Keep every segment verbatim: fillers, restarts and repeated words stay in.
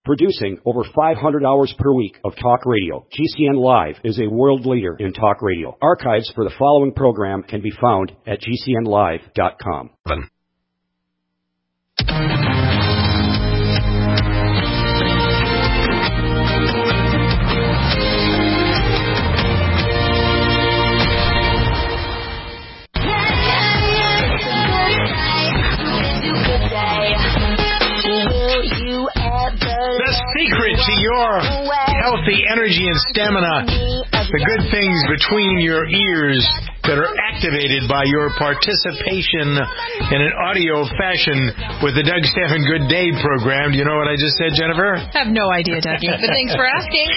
Producing over five hundred hours per week of talk radio, G C N Live is a world leader in talk radio. Archives for the following program can be found at G C N live dot com. The secret to your healthy energy and stamina, the good things between your ears that are activated by your participation in an audio fashion with the Doug Stephan Good Day program. Do you know what I just said, Jennifer? I have no idea, Dougie, but thanks for asking.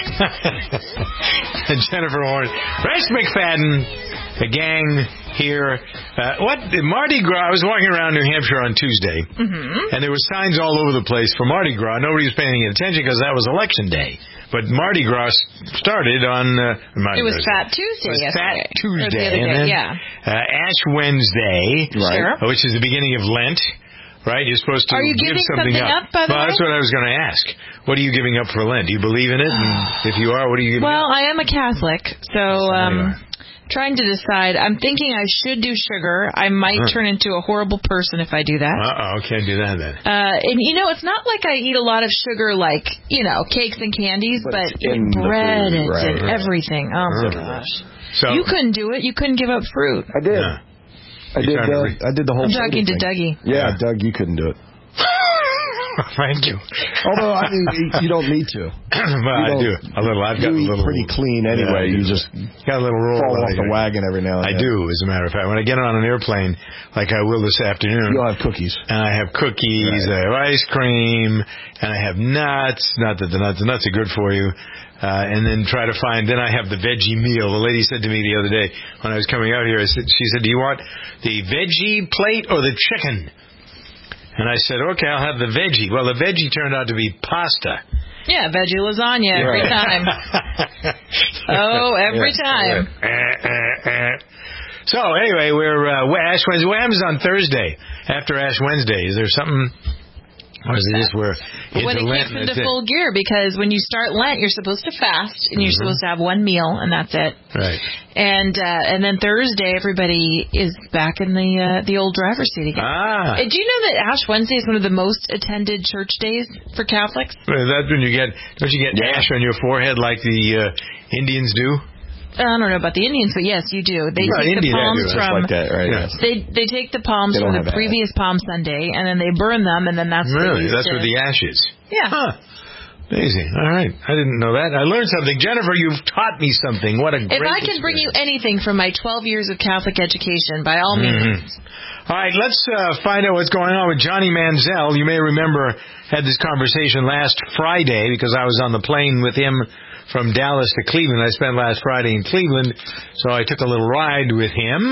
Jennifer Horn. Rex McFadden, the gang here. Uh, what? Mardi Gras, I was walking around New Hampshire on Tuesday, mm-hmm. and there were signs all over the place for Mardi Gras. Nobody was paying any attention because that was Election Day. But Mardi Gras started on... Uh, Mardi it was Gras. Fat Tuesday It was yesterday. Fat Tuesday. The and day, then yeah. uh, Ash Wednesday, right. Sure. which is the beginning of Lent. Right? You're supposed to are you give giving something, something up. up by the well, way? That's what I was going to ask. What are you giving up for Lent? Do you believe in it? And if you are, what are you giving well, up? Well, I am a Catholic, so... Um, trying to decide. I'm thinking I should do sugar. I might huh. turn into a horrible person if I do that. Uh-oh, can't do that then. Uh, and, you know, it's not like I eat a lot of sugar like, you know, cakes and candies, but, but in bread food, and, right, and right. everything. Oh, my gosh. So, you couldn't do it. You couldn't give up fruit. I did. Yeah. I did uh, re- I did the whole I'm talking to thing. Dougie. Yeah, yeah, Doug, you couldn't do it. Thank you. Although, I mean, you don't need to. Well, I do. A little. I've got you a little. pretty clean anyway. Yeah, you just got a little roll fall off the wagon every now and I then. do, as a matter of fact. When I get on an airplane, like I will this afternoon, you'll have cookies. And I have cookies, right. I have ice cream, and I have nuts. Not that the nuts, the nuts are good for you. Uh, and then try to find, then I have the veggie meal. The lady said to me the other day when I was coming out here, I said, she said, do you want the veggie plate or the chicken? And I said, okay, I'll have the veggie. Well, the veggie turned out to be pasta. Yeah, veggie lasagna every right. time. oh, every yeah. time. Uh, uh, uh. So, anyway, we're uh, Ash Wednesday. What happens on Thursday after Ash Wednesday? Is there something... Or is it just where when it kicks into full gear, because when you start Lent, you're supposed to fast, and you're mm-hmm. supposed to have one meal, and that's it. Right. And uh, and then Thursday, everybody is back in the uh, the old driver's seat again. Ah. Uh, do you know that Ash Wednesday is one of the most attended church days for Catholics? Well, that's when you get, don't you get yeah. ash on your forehead like the uh, Indians do? I don't know about the Indians, but yes, you do. They right, take Indian the palms do. from like that, right? Yes. They they take the palms from the previous that. Palm Sunday, and then they burn them, and then that's really what that's to, where the ash is. Yeah. Huh. Amazing. All right, I didn't know that. I learned something. Jennifer, you've taught me something. What a great If I can experience. bring you anything from my twelve years of Catholic education, by all means. Mm-hmm. All right, let's uh, find out what's going on with Johnny Manziel. You may remember had this conversation last Friday because I was on the plane with him from Dallas to Cleveland. I spent last Friday in Cleveland, so I took a little ride with him,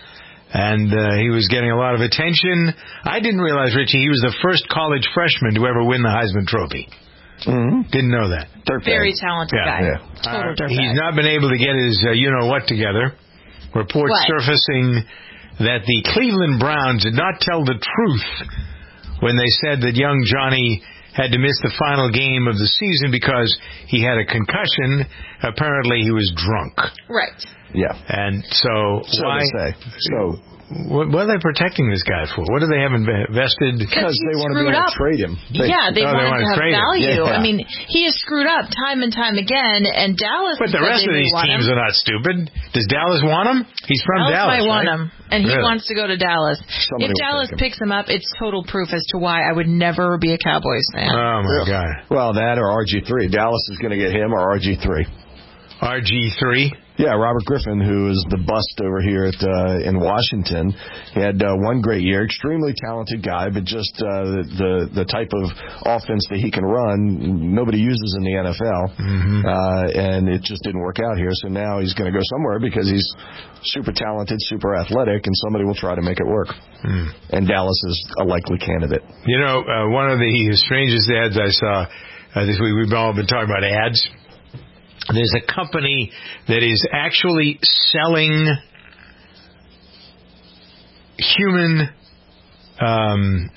and uh, he was getting a lot of attention. I didn't realize, Richie, he was the first college freshman to ever win the Heisman Trophy. Mm-hmm. Didn't know that. Dirtbag. Very talented yeah. guy. Yeah. Total uh, dirtbag. He's not been able to get his uh, you-know-what together. Reports what? surfacing that the Cleveland Browns did not tell the truth when they said that young Johnny had to miss the final game of the season because he had a concussion. Apparently, he was drunk. Right. Yeah. And so, so why? They say. So. What, what are they protecting this guy for? What do they have invested? Because they want to be able up. to trade him. They, yeah, they, oh, want, they want to have value. Yeah. I mean, he is screwed up time and time again, and Dallas. But the rest of these teams him. are not stupid. Does Dallas want him? He's from Dallas. Dallas, might want right? him, and he really? wants to go to Dallas. Somebody if Dallas him. picks him up, it's total proof as to why I would never be a Cowboys fan. Oh my yeah. God! Well, that or R G three. Dallas is going to get him or R G three. R G three. Yeah, Robert Griffin, who is the bust over here at uh, in Washington, he had uh, one great year. Extremely talented guy, but just uh, the the type of offense that he can run, nobody uses in the N F L, mm-hmm. uh, and it just didn't work out here. So now he's going to go somewhere because he's super talented, super athletic, and somebody will try to make it work. Mm. And Dallas is a likely candidate. You know, uh, one of the strangest ads I saw uh, this week. We've all been talking about ads. There's a company that is actually selling human um,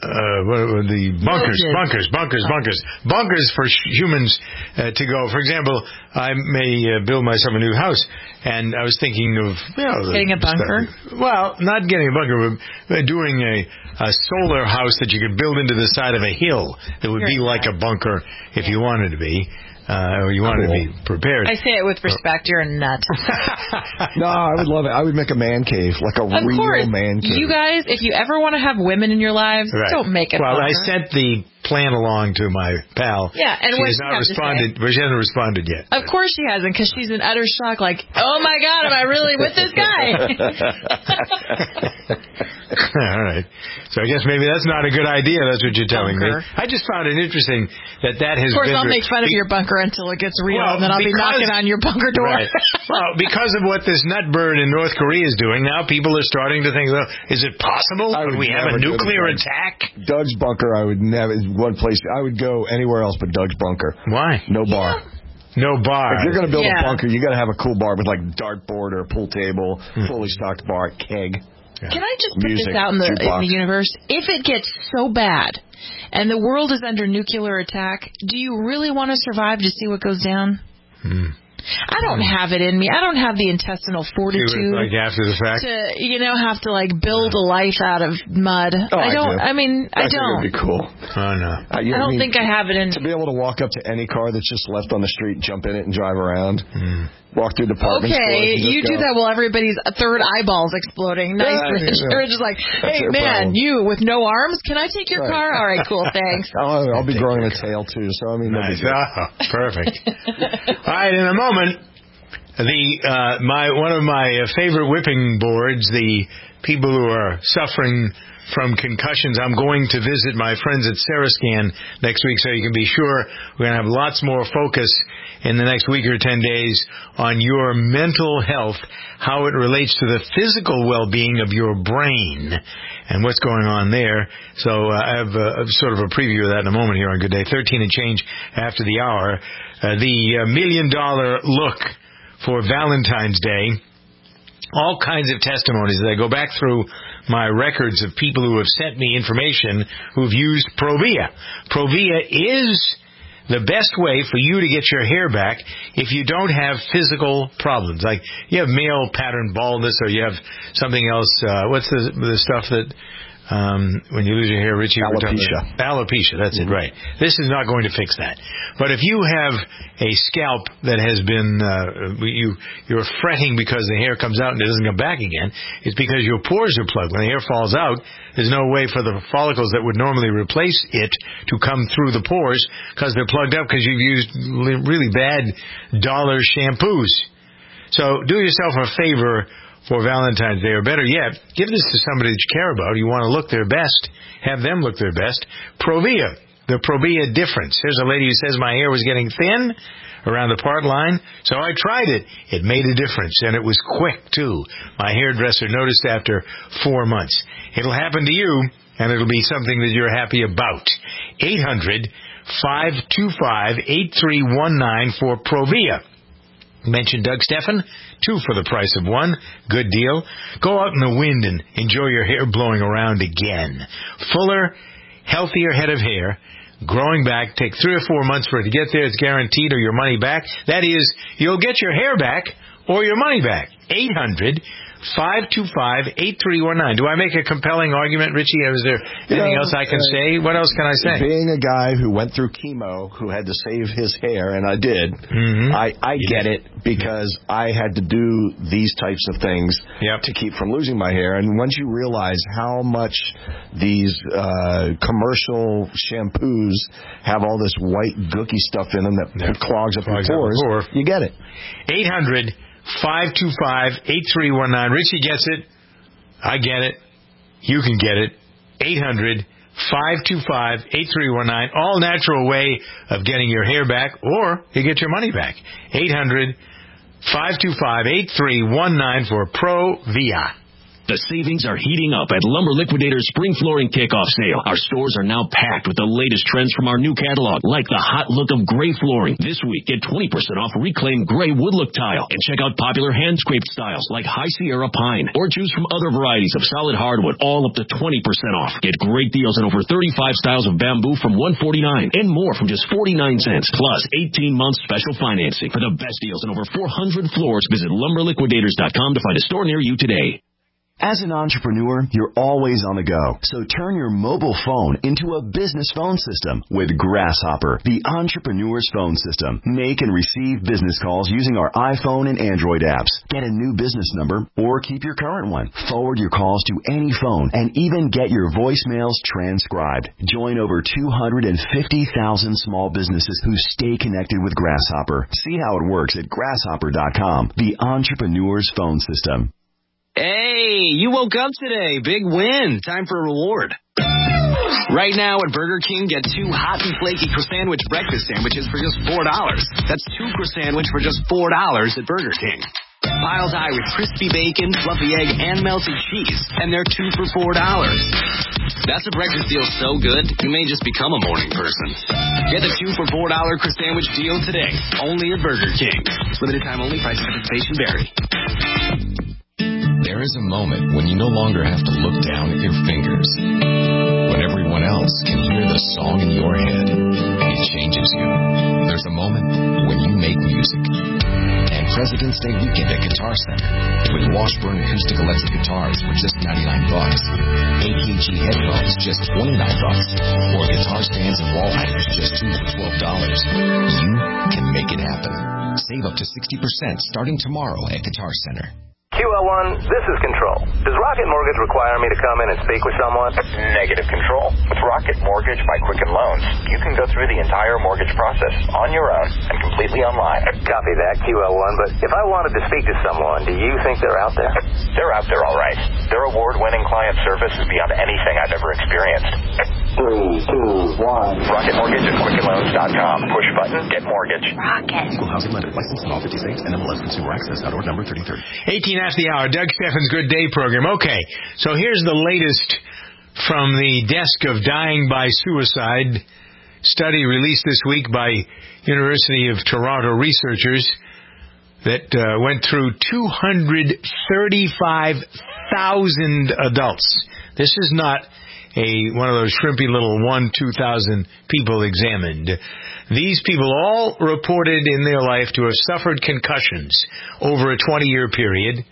Uh, what, what, the bunkers, bunkers, bunkers, bunkers, bunkers for sh- humans uh, to go. For example, I may uh, build myself a new house, and I was thinking of you know, getting a bunker. Stuff. Well, not getting a bunker, but doing a, a solar house that you could build into the side of a hill that would You're be like a bunker if yeah. you wanted to be. Uh, or you wanted cool. to be prepared. I say it with respect. You're a nut. No, I would love it. I would make a man cave, like a of real course. man cave. You guys, if you ever want to have women in your lives, right. don't make it. Well, bunker. I sent the plan along to my pal. Yeah, and she has not responded. But she hasn't responded yet. Of course she hasn't, because she's in utter shock. Like, oh my God, am I really with this guy? All right. So I guess maybe that's not a good idea. That's what you're telling bunker. me. I just found it interesting that that has. Of course, been I'll re- make fun of your bunker until it gets real, well, and then I'll because, be knocking on your bunker door. Right. Well, because of what this nutbird in North Korea is doing, now people are starting to think, well, is it possible? Could we have a nuclear attack? Doug's bunker, I would never. One place I would go anywhere else but Doug's bunker. Why? No bar. Yeah. No bar. If you're going to build yeah. a bunker, you got to have a cool bar with like dartboard or a pool table, hmm. fully stocked bar, keg. Yeah. Can I just put Music, this out in the, jukebox. in the universe? If it gets so bad and the world is under nuclear attack, do you really want to survive to see what goes down? Hmm. I don't have it in me. I don't have the intestinal fortitude like after the fact to, you know, have to like build a life out of mud. Oh, I don't. I, do. I mean, I, I don't. Think it'd be cool. Oh no. Uh, you, I don't I mean, think I have it in to be able to walk up to any car that's just left on the street, jump in it, and drive around. Mm. Walk through department okay, stores. Okay, you go. do that while everybody's third eyeball's exploding. Nice. Yeah, yeah. Or just like, hey, that's man, you with no arms, can I take your right. car? All right, cool, thanks. I'll, I'll be growing a tail, too, so I mean, nice. Oh, perfect. All right, in a moment, the uh, my one of my favorite whipping boards, the people who are suffering from concussions. I'm going to visit my friends at Serascan next week, so you can be sure we're going to have lots more focus in the next week or ten days on your mental health, how it relates to the physical well-being of your brain and what's going on there. So uh, I have a, sort of a preview of that in a moment here on Good Day. thirteen and change after the hour. Uh, the uh, million-dollar look for Valentine's Day. All kinds of testimonies that I go back through my records of people who have sent me information who've used Provia. Provia is the best way for you to get your hair back if you don't have physical problems. Like you have male pattern baldness or you have something else. Uh, what's the, the stuff that... Um, when you lose your hair, Richie, alopecia. Alopecia, that's it, right. This is not going to fix that. But if you have a scalp that has been, uh, you, you're fretting because the hair comes out and it doesn't come back again, it's because your pores are plugged. When the hair falls out, there's no way for the follicles that would normally replace it to come through the pores because they're plugged up because you've used really bad dollar shampoos. So do yourself a favor for Valentine's Day, or better yet, give this to somebody that you care about. You want to look their best. Have them look their best. Provia, the Provia difference. Here's a lady who says my hair was getting thin around the part line, so I tried it. It made a difference, and it was quick, too. My hairdresser noticed after four months. It'll happen to you, and it'll be something that you're happy about. eight hundred, five two five, eight three one nine for Provia. Mention Doug Stephan, two for the price of one. Good deal. Go out in the wind and enjoy your hair blowing around again. Fuller, healthier head of hair, growing back. Take three or four months for it to get there. It's guaranteed, or your money back. That is, you'll get your hair back or your money back. eight hundred, five two five, eight three one nine. Do I make a compelling argument, Richie? Is there anything you know, else I can uh, say? What else can I say? Being a guy who went through chemo, who had to save his hair, and I did, mm-hmm. I, I get it because I had to do these types of things yep. to keep from losing my hair. And once you realize how much these uh, commercial shampoos have all this white gooky stuff in them that yep. clogs up clogs your pores, up you get it. eight hundred, five two five, eight three one nine. Richie gets it. I get it. You can get it. eight hundred, five two five, eight three one nine. All natural way of getting your hair back, or you get your money back. eight hundred, five two five, eight three one nine for Provia. The savings are heating up at Lumber Liquidators Spring Flooring Kickoff Sale. Our stores are now packed with the latest trends from our new catalog, like the hot look of gray flooring. This week, get twenty percent off reclaimed gray wood look tile. And check out popular hand-scraped styles like High Sierra Pine. Or choose from other varieties of solid hardwood, all up to twenty percent off. Get great deals on over thirty-five styles of bamboo from one hundred forty-nine dollars and more from just forty-nine cents. Plus, eighteen months special financing. For the best deals on over four hundred floors, visit lumber liquidators dot com to find a store near you today. As an entrepreneur, you're always on the go. So turn your mobile phone into a business phone system with Grasshopper, the entrepreneur's phone system. Make and receive business calls using our iPhone and Android apps. Get a new business number or keep your current one. Forward your calls to any phone and even get your voicemails transcribed. Join over two hundred fifty thousand small businesses who stay connected with Grasshopper. See how it works at grasshopper dot com, the entrepreneur's phone system. Hey, you woke up today. Big win. Time for a reward. Right now at Burger King, get two hot and flaky croissant breakfast sandwiches for just four dollars. That's two croissant for just four dollars at Burger King. Piles high with crispy bacon, fluffy egg, and melted cheese. And they're two for four dollars. That's a breakfast deal so good, you may just become a morning person. Get the two for four dollars croissant deal today. Only at Burger King. Limited time only. Price and participation vary. There is a moment when you no longer have to look down at your fingers. When everyone else can hear the song in your head, it changes you. There's a moment when you make music. And President's Day weekend at Guitar Center with Washburn acoustic electric guitars for just ninety-nine bucks, A K G headphones just twenty-nine bucks, or guitar stands and wall items just two for twelve dollars. You can make it happen. Save up to sixty percent starting tomorrow at Guitar Center. Q L one, this is Control. Does Rocket Mortgage require me to come in and speak with someone? Negative, Control. With Rocket Mortgage by Quicken Loans, you can go through the entire mortgage process on your own and completely online. Copy that, Q L one, but if I wanted to speak to someone, do you think they're out there? They're out there, all right. Their award-winning client service is beyond anything I've ever experienced. Three, two, one. Rocket Mortgage at quicken loans dot com. Push button, get mortgage. Rocket. Equal housing lender. Licensed in all fifty states. N M L S Consumer Access. Order number thirty-three. eighteen after the hour. Doug Steffens' Good Day program. Okay, so here's the latest from the desk of dying by suicide study released this week by University of Toronto researchers that uh, went through two hundred thirty-five thousand adults. This is not a one of those shrimpy little one, two thousand people examined. These people all reported in their life to have suffered concussions over a twenty-year period.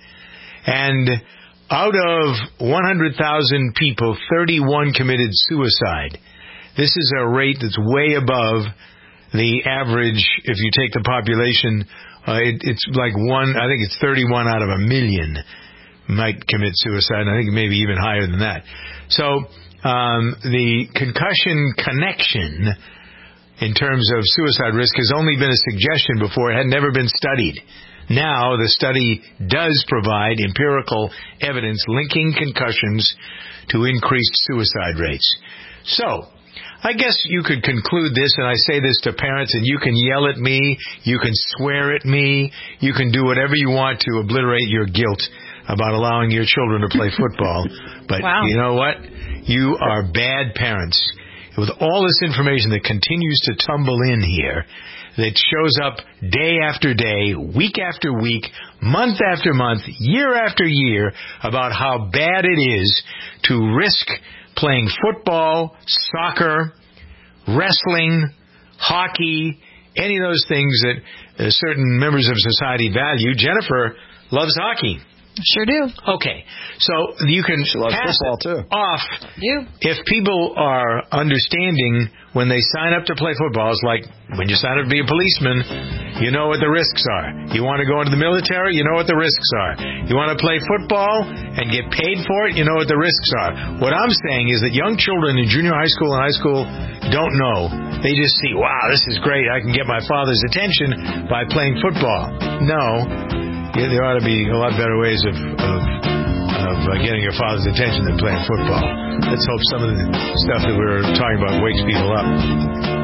And out of one hundred thousand people, thirty-one committed suicide. This is a rate that's way above the average. If you take the population, uh, it, it's like one, I think it's thirty-one out of a million might commit suicide. I think maybe even higher than that. So um, the concussion connection in terms of suicide risk has only been a suggestion before. It had never been studied. Now the study does provide empirical evidence linking concussions to increased suicide rates. So I guess you could conclude this, and I say this to parents, and you can yell at me, you can swear at me, you can do whatever you want to obliterate your guilt about allowing your children to play football. But wow. You know what? You are bad parents. With all this information that continues to tumble in here, that shows up day after day, week after week, month after month, year after year, about how bad it is to risk playing football, soccer, wrestling, hockey, any of those things that uh, certain members of society value. Jennifer loves hockey. Sure do. Okay, so you can she loves pass football too. off you. If people are understanding when they sign up to play football. It's like when you sign up to be a policeman, you know what the risks are. You want to go into the military, you know what the risks are. You want to play football and get paid for it, you know what the risks are. What I'm saying is that young children in junior high school and high school don't know. They just see, wow, this is great. I can get my father's attention by playing football. No. Yeah, there ought to be a lot better ways of of, of uh, getting your father's attention than playing football. Let's hope some of the stuff that we're talking about wakes people up.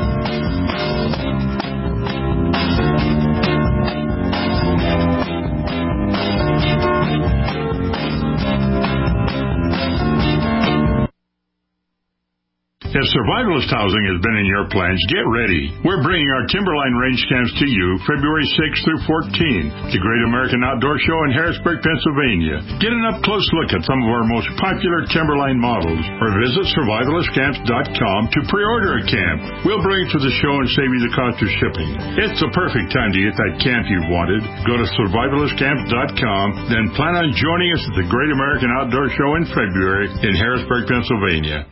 If Survivalist housing has been in your plans, get ready. We're bringing our Timberline range camps to you February sixth through fourteenth, the Great American Outdoor Show in Harrisburg, Pennsylvania. Get an up-close look at some of our most popular Timberline models, or visit survivalist camps dot com to pre-order a camp. We'll bring it to the show and save you the cost of shipping. It's the perfect time to get that camp you've wanted. Go to survivalist camps dot com, then plan on joining us at the Great American Outdoor Show in February in Harrisburg, Pennsylvania.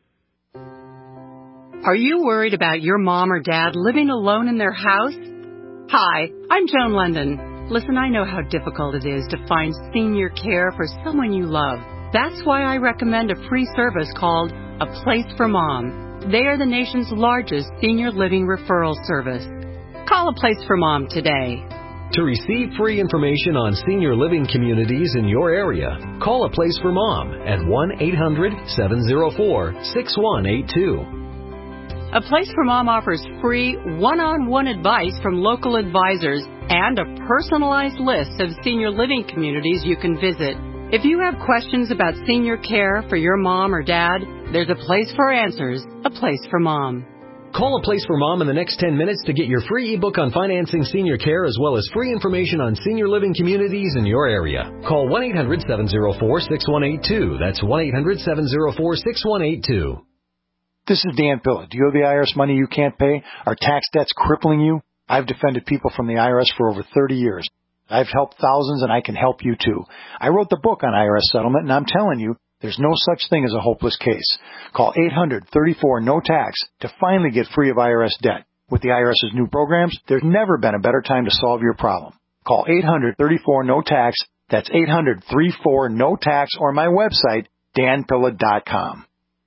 Are you worried about your mom or dad living alone in their house? Hi, I'm Joan London. Listen, I know how difficult it is to find senior care for someone you love. That's why I recommend a free service called A Place for Mom. They are the nation's largest senior living referral service. Call A Place for Mom today. To receive free information on senior living communities in your area, call A Place for Mom at one eight hundred seven oh four six one eight two. A Place for Mom offers free one-on-one advice from local advisors and a personalized list of senior living communities you can visit. If you have questions about senior care for your mom or dad, there's a place for answers, A Place for Mom. Call A Place for Mom in the next ten minutes to get your free ebook on financing senior care as well as free information on senior living communities in your area. Call one eight hundred seven oh four six one eight two. That's one eight hundred seven oh four six one eight two. This is Dan Pilla. Do you have the I R S money you can't pay? Are tax debts crippling you? I've defended people from the I R S for over thirty years. I've helped thousands, and I can help you too. I wrote the book on I R S settlement, and I'm telling you, there's no such thing as a hopeless case. Call eight hundred thirty-four no tax to finally get free of I R S debt. With the IRS's new programs, there's never been a better time to solve your problem. Call eight hundred thirty-four no tax. That's eight hundred thirty-four no tax, or my website, dan pilla dot com.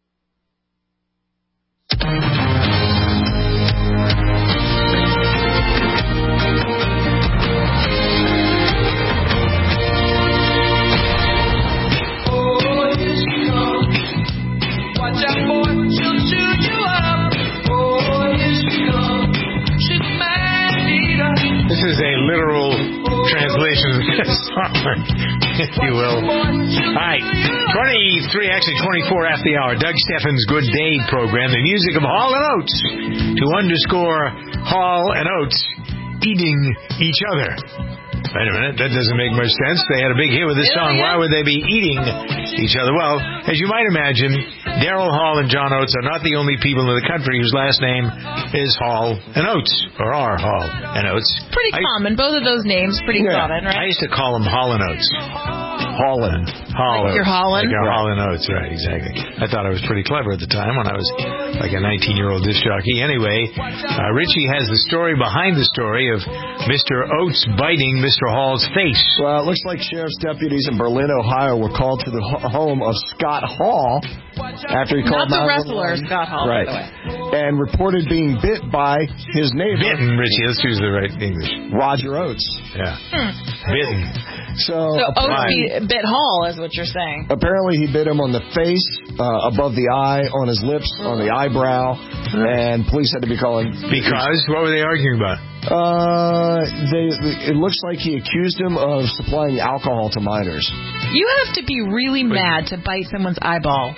This is a literal translation of this song, if you will. All right, twenty-three, actually twenty-four after the hour. Doug Steffens' Good Day program, the music of Hall and Oates, to underscore Hall and Oates eating each other. Wait a minute, that doesn't make much sense. They had a big hit with this song. Why would they be eating each other? Well, as you might imagine, Daryl Hall and John Oates are not the only people in the country whose last name is Hall and Oates, or are Hall and Oates. Pretty I, common. Both of those names, pretty yeah, common, right? I used to call them Hall and Oates. Holland. Holland. Like you're Holland? Like you're Holland Oates, right, exactly. I thought I was pretty clever at the time when I was like a nineteen-year-old disc jockey. Anyway, uh, Richie has the story behind the story of Mister Oates biting Mister Hall's face. Well, it looks like sheriff's deputies in Berlin, Ohio were called to the home of Scott Hall after he called Not the wrestler, Scott Hall, right, by the way. and reported being bit by his neighbor. Bitten, Richie. Let's use the right English. Roger Oates. Yeah. Hmm. Bitten. So, so Oates bit Hall, is what you're saying. Apparently he bit him on the face, uh, above the eye, on his lips, on the eyebrow, and police had to be calling. Because? What were they arguing about? Uh, they, it looks like he accused him of supplying alcohol to minors. You have to be really but, mad to bite someone's eyeball.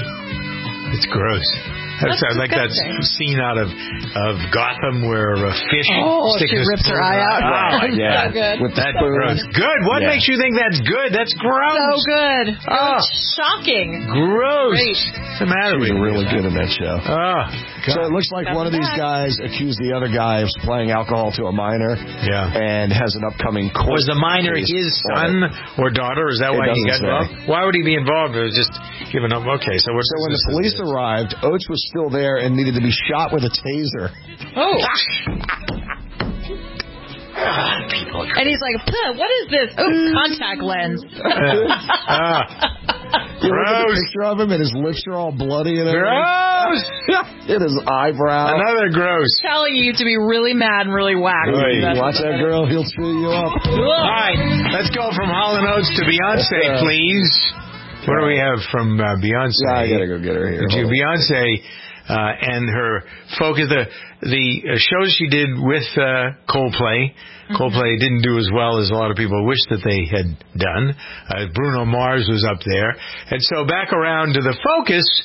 It's gross. That's, That's like that scene out of of Gotham where a fish oh, sticks she rips her eye out. Oh, yeah. So good. With that gross. Good. What yeah. makes you think that's good? That's gross. So good. Oh, shocking. Gross. Great. What's the matter with you? really good in that show. Oh, so it looks like that's one of these guys accused the other guy of supplying alcohol to a minor. Yeah. And has an upcoming court. Was the minor his son or daughter? Is that why he got involved? Why would he be involved? It was just giving up. Okay. So, so when the police arrived, Oates was still there and needed to be shot with a taser. Oh. And he's like, what is this? Oh, contact lens. uh, you look at the picture of him, and his lips are all bloody and everything. Gross! In his eyebrow. Another gross. Telling you to be really mad and really whacked. Right. Watch that girl, he'll chew you up. All right, let's go from Hall and Oates to Beyonce, please. What do we have from uh, Beyonce? Yeah, I gotta go get her here. Beyonce... Uh, and her focus, the the shows she did with uh, Coldplay. Mm-hmm. Coldplay didn't do as well as a lot of people wished that they had done. Uh, Bruno Mars was up there. And so back around to the focus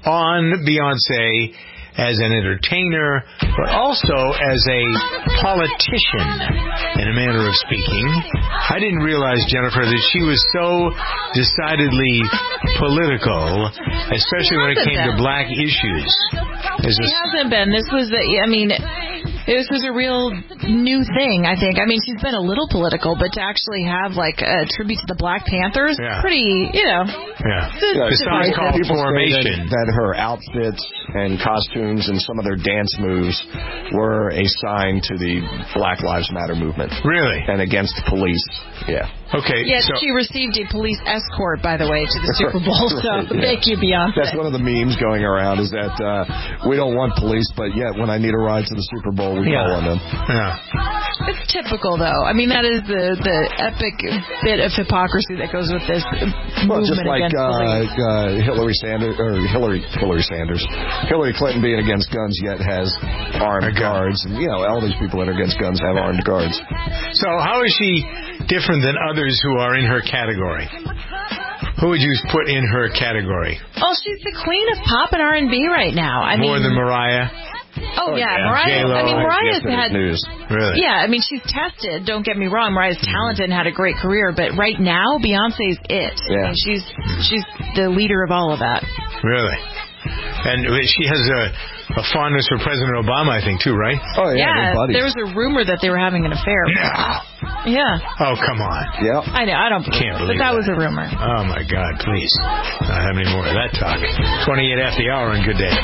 on Beyonce as an entertainer, but also as a politician, in a manner of speaking. I didn't realize, Jennifer, that she was so decidedly political, especially when it came to black issues. She hasn't been. This was, a, I mean, this was a real new thing, I think. I mean, she's been a little political, but to actually have, like, a tribute to the Black Panthers, yeah. pretty, you know. Yeah. yeah the song's called Formation. That, that her outfits and costumes and some of their dance moves were a sign to the Black Lives Matter movement. Really? And against the police. Yeah. Okay. Yeah, so, she received a police escort, by the way, to the Super Bowl, so right, yeah. thank you, Beyonce. That's one of the memes going around, is that uh, we don't want police, but yet when I need a ride to the Super Bowl, we yeah. call on them. Yeah. It's typical, though. I mean, that is the, the epic bit of hypocrisy that goes with this well, movement just like against uh, police. uh, Hillary Sanders, or Hillary Hillary Sanders, Hillary Clinton being against guns, yet has armed guards, and you know, all these people that are against guns have armed guards. So, how is she different than others who are in her category? Who would you put in her category? Oh, she's the queen of pop and R and B right now. I More mean, than Mariah? Oh, oh yeah, yeah. Mariah. J-Lo. I mean, Mariah's had news. Really? Yeah, I mean, she's tested. Don't get me wrong. Mariah's talented and had a great career, but right now, Beyonce's it. Yeah. I mean, she's she's the leader of all of that. Really? And she has a, a fondness for President Obama, I think, too, right? Oh, yeah. Yeah, there was a rumor that they were having an affair. No. Yeah. Oh, come on. Yeah. I know. I don't believe Can't it, believe but that, that was a rumor. Oh, my God, please. Not have any more of that talk. twenty-eight after the hour and good day.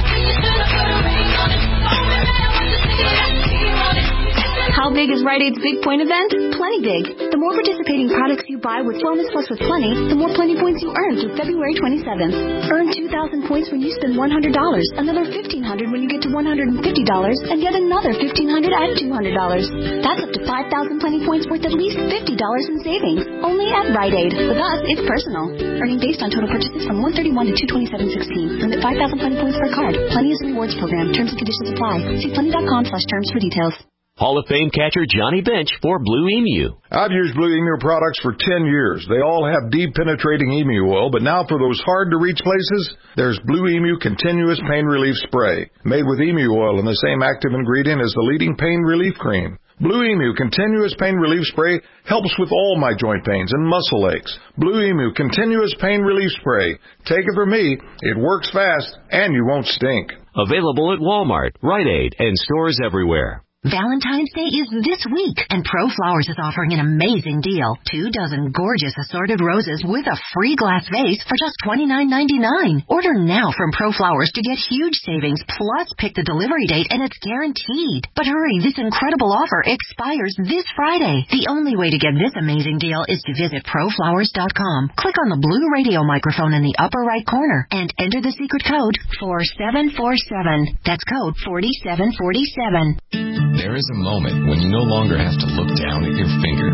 How big is Rite Aid's Big Point event? Plenty big. The more participating products you buy with Wellness Plus with Plenty, the more Plenty points you earn through February twenty-seventh. Earn two thousand points when you spend one hundred dollars, another fifteen hundred dollars when you get to one hundred fifty dollars, and yet another fifteen hundred dollars at two hundred dollars. That's up to five thousand Plenty points worth at least fifty dollars in savings. Only at Rite Aid. With us, it's personal. Earning based on total purchases from one thirty-one to two twenty-seven sixteen. Limit five thousand Plenty points per card. Plenty is a rewards program. Terms and conditions apply. See plenty.com slash terms for details. Hall of Fame catcher Johnny Bench for Blue Emu. I've used Blue Emu products for ten years. They all have deep penetrating emu oil, but now for those hard-to-reach places, there's Blue Emu Continuous Pain Relief Spray, made with emu oil and the same active ingredient as the leading pain relief cream. Blue Emu Continuous Pain Relief Spray helps with all my joint pains and muscle aches. Blue Emu Continuous Pain Relief Spray. Take it from me, it works fast and you won't stink. Available at Walmart, Rite Aid, and stores everywhere. Valentine's Day is this week, and ProFlowers is offering an amazing deal. Two dozen gorgeous assorted roses with a free glass vase for just twenty-nine ninety-nine. Order now from ProFlowers to get huge savings, plus pick the delivery date and it's guaranteed. But hurry, this incredible offer expires this Friday. The only way to get this amazing deal is to visit pro flowers dot com. Click on the blue radio microphone in the upper right corner and enter the secret code four seven four seven. That's code forty-seven forty-seven. There is a moment when you no longer have to look down at your fingers.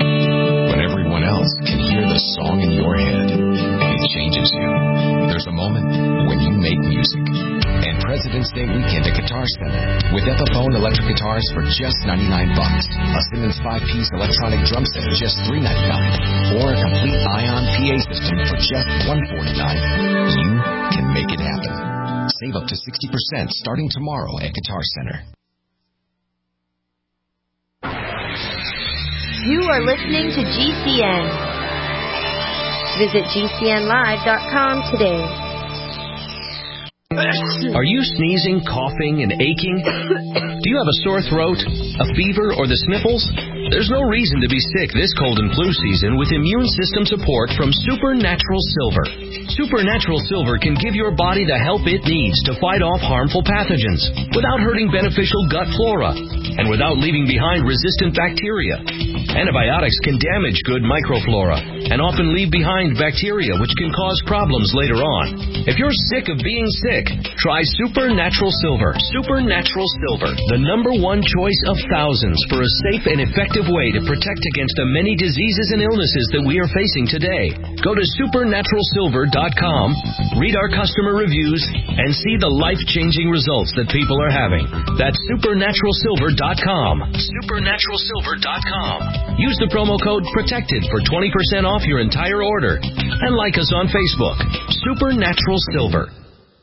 When everyone else can hear the song in your head, it changes you. There's a moment when you make music. And President's Day weekend at Guitar Center with Epiphone electric guitars for just ninety-nine bucks, a Simmons five-piece electronic drum set just three ninety-nine, or a complete Ion P A system for just one forty-nine. You can make it happen. Save up to sixty percent starting tomorrow at Guitar Center. You are listening to G C N. Visit G C N live dot com today. Are you sneezing, coughing, and aching? Do you have a sore throat, a fever, or the sniffles? There's no reason to be sick this cold and flu season with immune system support from Supernatural Silver. Supernatural Silver can give your body the help it needs to fight off harmful pathogens without hurting beneficial gut flora and without leaving behind resistant bacteria. Antibiotics can damage good microflora and often leave behind bacteria which can cause problems later on. If you're sick of being sick, try Supernatural Silver. Supernatural Silver, the number one choice of thousands for a safe and effective way to protect against the many diseases and illnesses that we are facing today. Go to supernatural silver dot com, read our customer reviews, and see the life-changing results that people are having. That's supernatural silver dot com. supernatural silver dot com. Use the promo code PROTECTED for twenty percent off your entire order. And like us on Facebook. Supernatural Silver.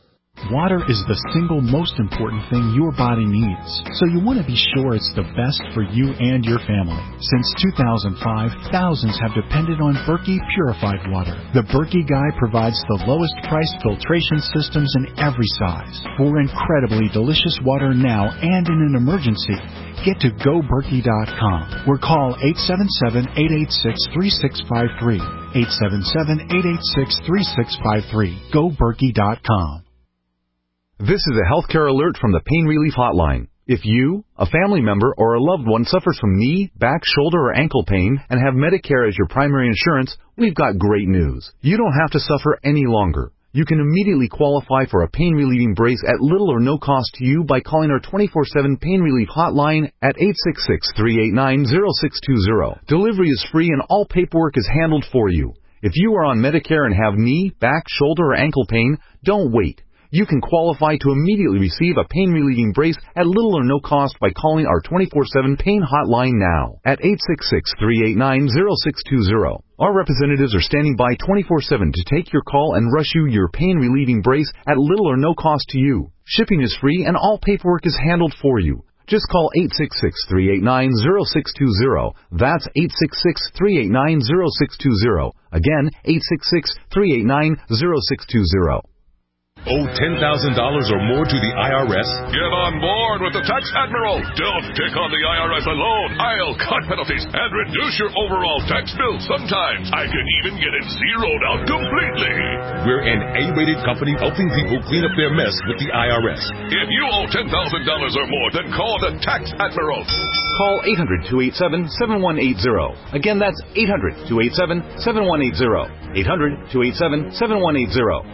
Water is the single most important thing your body needs, so you want to be sure it's the best for you and your family. Since two thousand five, thousands have depended on Berkey purified water. The Berkey Guy provides the lowest priced filtration systems in every size. For incredibly delicious water now and in an emergency, get to go berkey dot com or call eight seven seven, eight eight six, three six five three. eight seven seven, eight eight six, three six five three. go berkey dot com. This is a healthcare alert from the Pain Relief Hotline. If you, a family member, or a loved one suffers from knee, back, shoulder, or ankle pain and have Medicare as your primary insurance, we've got great news. You don't have to suffer any longer. You can immediately qualify for a pain-relieving brace at little or no cost to you by calling our twenty-four seven Pain Relief Hotline at eight six six, three eight nine, zero six two zero. Delivery is free and all paperwork is handled for you. If you are on Medicare and have knee, back, shoulder, or ankle pain, don't wait. You can qualify to immediately receive a pain-relieving brace at little or no cost by calling our twenty-four seven Pain Hotline now at eight six six, three eight nine, zero six two zero. Our representatives are standing by twenty-four seven to take your call and rush you your pain-relieving brace at little or no cost to you. Shipping is free and all paperwork is handled for you. Just call eight six six, three eight nine, zero six two zero. That's eight six six, three eight nine, zero six two zero. Again, eight six six, three eight nine, zero six two zero. Owe ten thousand dollars or more to the I R S? Get on board with the Tax Admiral. Don't take on the I R S alone. I'll cut penalties and reduce your overall tax bill. Sometimes I can even get it zeroed out completely. We're an A-rated company helping people clean up their mess with the I R S. If you owe ten thousand dollars or more, then call the Tax Admiral. Call eight hundred, two eight seven, seven one eight zero. Again, that's eight hundred, two eight seven, seven one eight zero. eight hundred, two eight seven, seven one eight zero.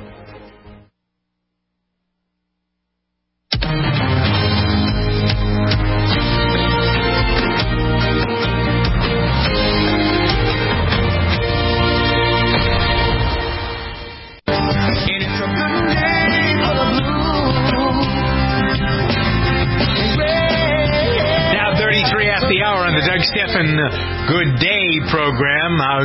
Doug Stephan Good Day program. How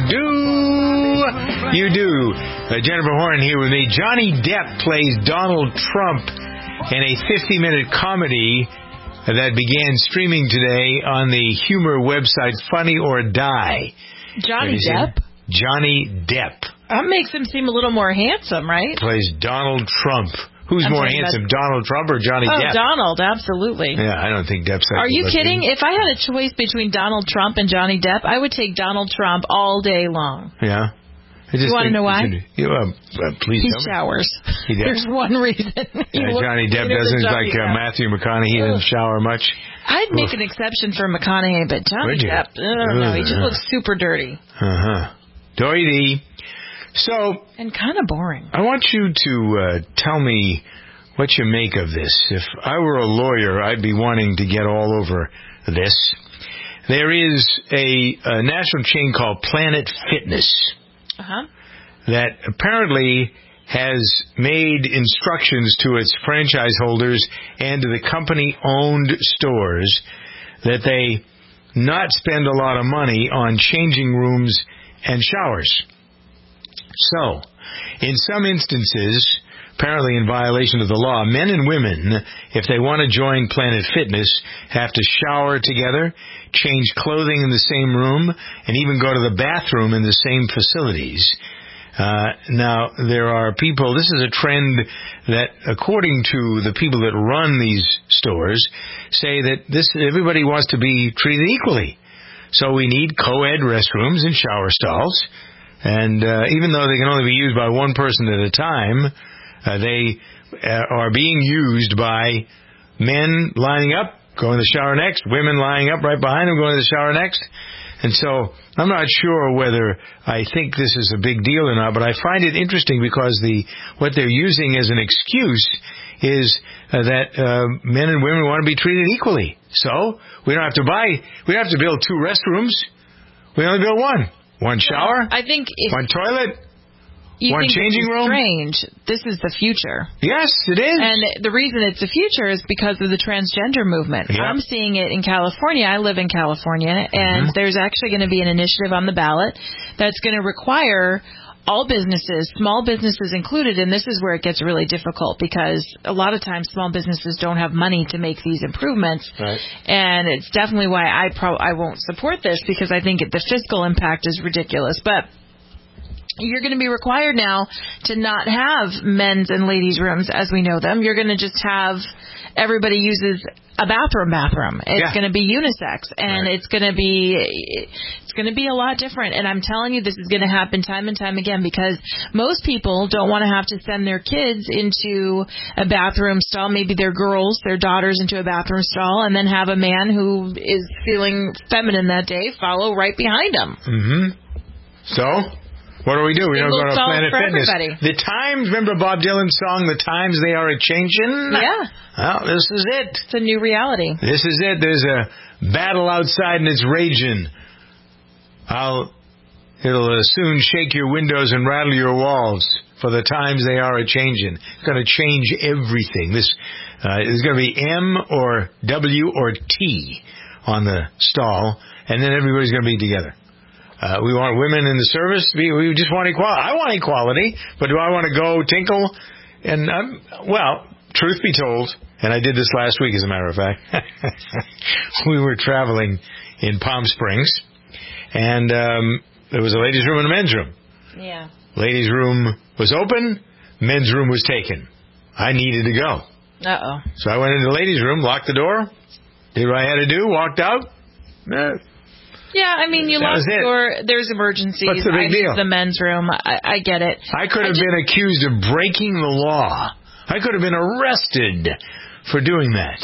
do you do? Uh, Jennifer Horn here with me. Johnny Depp plays Donald Trump in a fifty-minute comedy that began streaming today on the humor website Funny or Die. Johnny Depp? Johnny Depp. That makes him seem a little more handsome, right? Plays Donald Trump. Who's I'm more handsome, about... Donald Trump or Johnny oh, Depp? Oh, Donald, absolutely. Yeah, I don't think Depp's... Are you kidding? If I had a choice between Donald Trump and Johnny Depp, I would take Donald Trump all day long. Yeah? I just you want to know why? You, uh, uh, please he tell showers. He There's one reason. Yeah, Johnny Depp doesn't like uh, Matthew McConaughey doesn't shower much. I'd make Oof. an exception for McConaughey, but Johnny Depp, I don't know. He just looks super dirty. Uh-huh. Doity. So... And kind of boring. I want you to uh, tell me what you make of this. If I were a lawyer, I'd be wanting to get all over this. There is a, a national chain called Planet Fitness uh-huh. that apparently has made instructions to its franchise holders and to the company-owned stores that they not spend a lot of money on changing rooms and showers. So, in some instances, apparently in violation of the law, men and women, if they want to join Planet Fitness, have to shower together, change clothing in the same room, and even go to the bathroom in the same facilities. Uh, now, there are people, this is a trend that, according to the people that run these stores, say that this everybody wants to be treated equally. So we need co-ed restrooms and shower stalls. And uh, even though they can only be used by one person at a time, uh, they uh, are being used by men lining up, going to the shower next, women lining up right behind them, going to the shower next. And so I'm not sure whether I think this is a big deal or not, but I find it interesting because the what they're using as an excuse is uh, that uh, men and women want to be treated equally. So we don't have to buy, we don't have to build two restrooms. We only build one. One shower? I think if one toilet? You one think changing room? Strange. This is the future. Yes, it is. And the reason it's the future is because of the transgender movement. Yep. I'm seeing it in California. I live in California, and mm-hmm. there's actually going to be an initiative on the ballot that's going to require all businesses, small businesses included, and this is where it gets really difficult because a lot of times small businesses don't have money to make these improvements. Right. And it's definitely why I pro- I won't support this because I think the fiscal impact is ridiculous. But you're going to be required now to not have men's and ladies' rooms as we know them. You're going to just have everybody uses a bathroom bathroom. It's yeah. going to be unisex, and right. it's going to be it's going to be a lot different. And I'm telling you, this is going to happen time and time again because most people don't want to have to send their kids into a bathroom stall, maybe their girls, their daughters into a bathroom stall, and then have a man who is feeling feminine that day follow right behind them. Mm-hmm. So. What do we do? We don't go to Planet Fitness. Everybody. The Times, remember Bob Dylan's song, The Times They Are A-Changin'? Yeah. Well, this is it. It's a new reality. This is it. There's a battle outside and it's raging. I'll, it'll uh, soon shake your windows and rattle your walls, for the times they are a-changin'. It's going to change everything. This uh, is going to be M or W or T on the stall, and then everybody's going to be together. Uh, we want women in the service. We, we just want equality. I want equality, but do I want to go tinkle? And um, well, truth be told, and I did this last week, as a matter of fact. We were traveling in Palm Springs, and um, there was a ladies' room and a men's room. Yeah. Ladies' room was open. Men's room was taken. I needed to go. Uh oh. So I went into the ladies' room, locked the door, did what I had to do, walked out. Eh. Yeah, I mean, you lock the door, there's emergencies. What's the big I deal? use the men's room. I, I get it. I could have I just, been accused of breaking the law. I could have been arrested for doing that.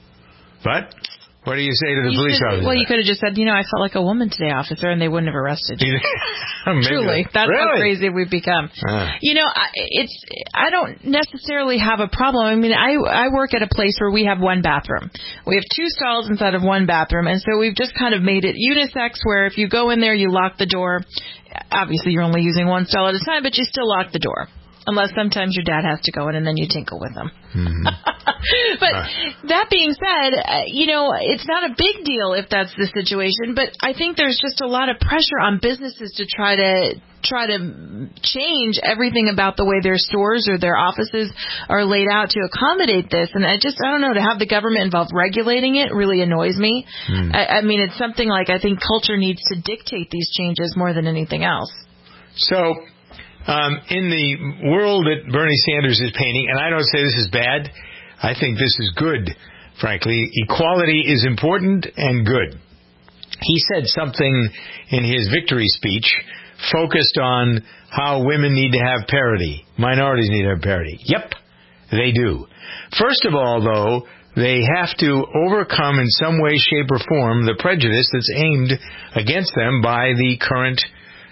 But what do you say to the you police should, officer? Well, you could have just said, you know, I felt like a woman today, officer, and they wouldn't have arrested you. Truly. That's really? how crazy we've become. Ah. You know, I, it's I don't necessarily have a problem. I mean, I, I work at a place where we have one bathroom. We have two stalls inside of one bathroom, and so we've just kind of made it unisex where if you go in there, you lock the door. Obviously, you're only using one stall at a time, but you still lock the door. Unless sometimes your dad has to go in and then you tinkle with them. Mm-hmm. But right. That being said, uh, you know, it's not a big deal if that's the situation, but I think there's just a lot of pressure on businesses to try to try to change everything about the way their stores or their offices are laid out to accommodate this. And I just, I don't know, to have the government involved regulating it really annoys me. Mm. I, I mean, it's something like I think culture needs to dictate these changes more than anything else. So... Um, in the world that Bernie Sanders is painting, and I don't say this is bad, I think this is good, frankly. Equality is important and good. He said something in his victory speech focused on how women need to have parity, minorities need to have parity. Yep, they do. First of all, though, they have to overcome in some way, shape, or form the prejudice that's aimed against them by the current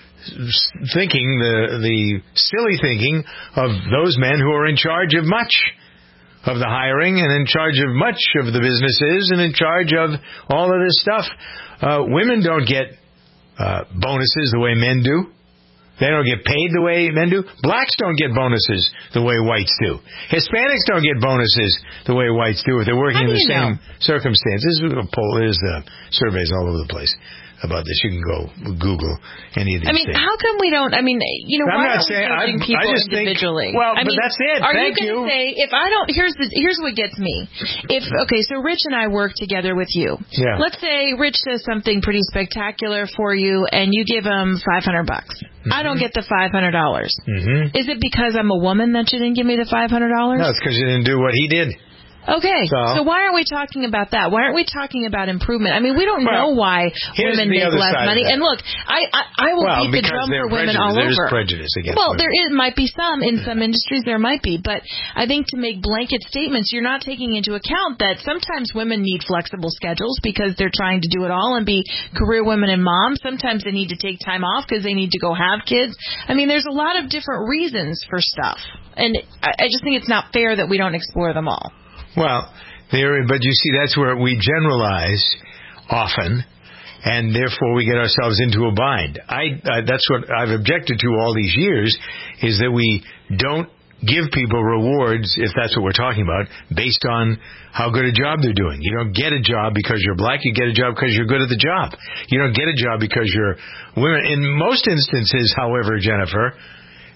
thinking, the the silly thinking of those men who are in charge of much of the hiring and in charge of much of the businesses and in charge of all of this stuff. Uh, women don't get uh, bonuses the way men do. They don't get paid the way men do. Blacks don't get bonuses the way whites do. Hispanics don't get bonuses the way whites do if they're working in the same know? circumstances. There's, there's uh, surveys all over the place about this. You can go Google any of these I mean, things. how come we don't, I mean, you know, I'm why not are saying, we judging I, people I just individually? Think, well, I but mean, that's it. Are Thank you you. going to say, if I don't, here's the, here's what gets me. If, okay, so Rich and I work together with you. Yeah. Let's say Rich does something pretty spectacular for you and you give him five hundred bucks. Mm-hmm. I don't get the five hundred dollars. Mm-hmm. Is it because I'm a woman that you didn't give me the five hundred dollars? No, it's because you didn't do what he did. Okay, so, so why aren't we talking about that? Why aren't we talking about improvement? I mean, we don't well, know why women make less money. And look, I I, I will well, beat the drum for women all there's over. prejudice against well, women. there is, might be some in some industries. There might be, but I think to make blanket statements, you're not taking into account that sometimes women need flexible schedules because they're trying to do it all and be career women and moms. Sometimes they need to take time off because they need to go have kids. I mean, there's a lot of different reasons for stuff, and I, I just think it's not fair that we don't explore them all. Well. There, but you see, that's where we generalize often, and therefore we get ourselves into a bind. I, uh, that's what I've objected to all these years, is that we don't give people rewards, if that's what we're talking about, based on how good a job they're doing. You don't get a job because you're black. You get a job because you're good at the job. You don't get a job because you're women. In most instances, however, Jennifer,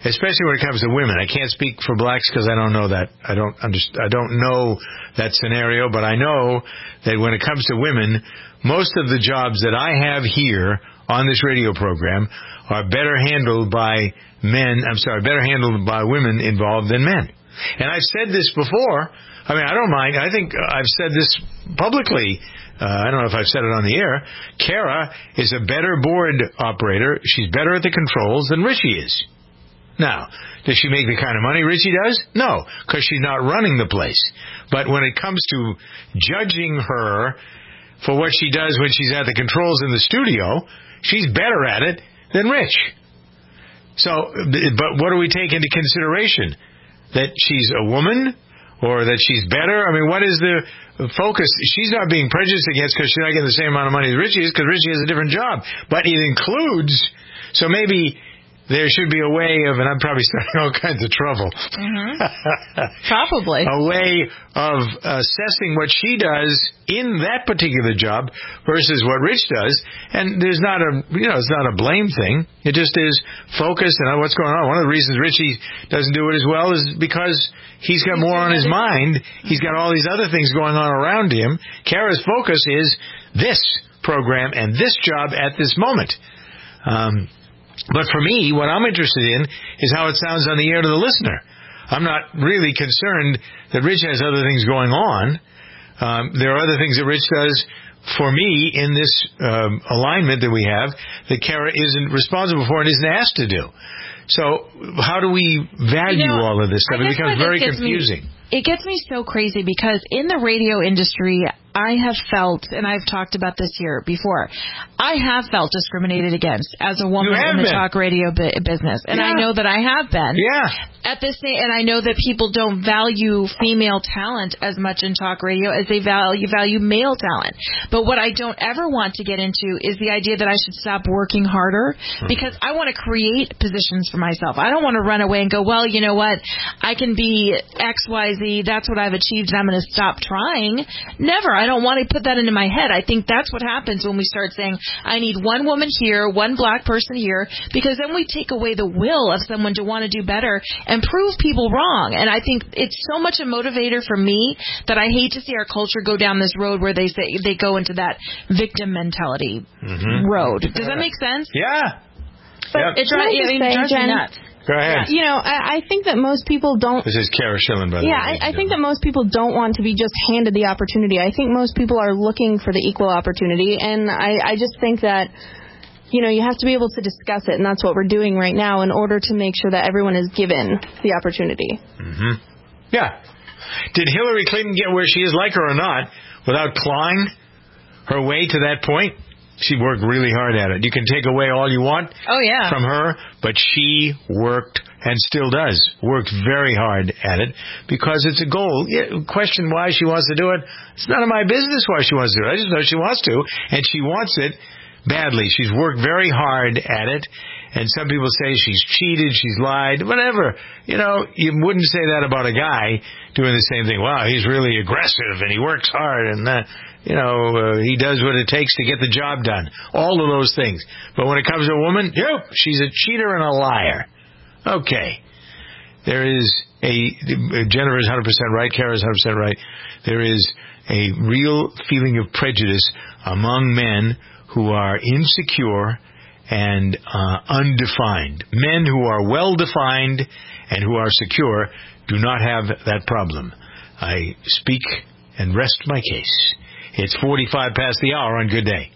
especially when it comes to women. I can't speak for blacks because I don't know that. I don't underst- I don't know that scenario, but I know that when it comes to women, most of the jobs that I have here on this radio program are better handled by men, I'm sorry, better handled by women involved than men. And I've said this before. I mean, I don't mind. I think I've said this publicly. Uh, I don't know if I've said it on the air. Kara is a better board operator. She's better at the controls than Richie is. Now, does she make the kind of money Richie does? No, because she's not running the place. But when it comes to judging her for what she does when she's at the controls in the studio, she's better at it than Rich. So, but what do we take into consideration? That she's a woman? Or that she's better? I mean, what is the focus? She's not being prejudiced against because she's not getting the same amount of money as Richie is, because Richie has a different job. But it includes, so maybe there should be a way of, and I'm probably starting all kinds of trouble. Mm-hmm. Probably. A way of assessing what she does in that particular job versus what Rich does. And there's not a, you know, it's not a blame thing. It just is focus and what's going on. One of the reasons Richie doesn't do it as well is because he's got more on his mind. He's got all these other things going on around him. Kara's focus is this program and this job at this moment. Um, but for me, what I'm interested in is how it sounds on the air to the listener. I'm not really concerned that Rich has other things going on. Um, there are other things that Rich does for me in this um, alignment that we have that Kara isn't responsible for and isn't asked to do. So how do we value you know, all of this stuff? It becomes very confusing. Me, it gets me so crazy because in the radio industry, I have felt, and I've talked about this here before, I have felt discriminated against as a woman in the been. talk radio bu- business. And yeah. I know that I have been. Yeah. At this same, and I know that people don't value female talent as much in talk radio as they value value male talent. But what I don't ever want to get into is the idea that I should stop working harder mm-hmm. because I want to create positions for myself. I don't want to run away and go, well, you know what, I can be X Y Z, that's what I've achieved, and I'm going to stop trying. Never. I don't want to put that into my head. I think that's what happens when we start saying, I need one woman here, one black person here, because then we take away the will of someone to want to do better and prove people wrong. And I think it's so much a motivator for me that I hate to see our culture go down this road where they say they go into that victim mentality mm-hmm. road. Does that make sense? Yeah. But yep. it drives you me nuts. Go ahead. You know, I, I think that most people don't... This is Kara Schillen, by the yeah, way. Yeah, I, I think that most people don't want to be just handed the opportunity. I think most people are looking for the equal opportunity, and I, I just think that, you know, you have to be able to discuss it, and that's what we're doing right now in order to make sure that everyone is given the opportunity. Mm-hmm. Yeah. Did Hillary Clinton get where she is, like her or not, without clawing her way to that point? She worked really hard at it. You can take away all you want oh, yeah. from her, but she worked and still does, worked very hard at it because it's a goal. Yeah, question why she wants to do it. It's none of my business why she wants to do it. I just know she wants to, and she wants it badly. She's worked very hard at it, and some people say she's cheated, she's lied, whatever. You know, you wouldn't say that about a guy doing the same thing. Wow, he's really aggressive, and he works hard, and that. You know, uh, he does what it takes to get the job done. All of those things. But when it comes to a woman, yep, she's a cheater and a liar. Okay. There is a, Jennifer's one hundred percent right, Kara's one hundred percent right. There is a real feeling of prejudice among men who are insecure and uh, undefined. Men who are well-defined and who are secure do not have that problem. I speak and rest my case. It's forty-five past the hour on Good Day.